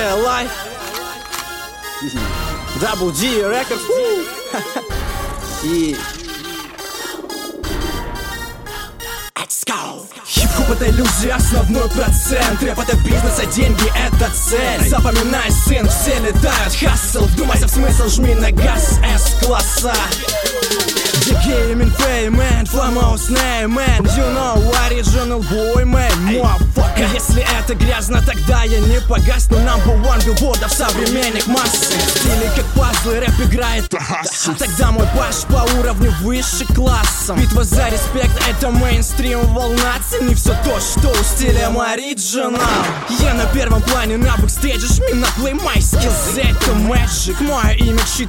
Life, Double G Records. И хип-хоп — это иллюзия, основной процент. Рэп — это бизнес, а деньги — это цель. Запоминай, сын, все летают, хассл. Вдумайся в смысл, жми на газ С-класса. The game in fame, man, famous name, man. You know, original boy, man, motherfucker. Если это грязно, тогда я не погасну. Number one билбордов современных массы. Стили как пазлы, рэп играет. Тогда мой баш по уровню выше классом. Битва за респект — это мейнстрим, волна. Цени все то, что у стилем оригинал. Я на первом плане, на бэкстейдже, жми на плей, my skills — это magic. Мое имя чит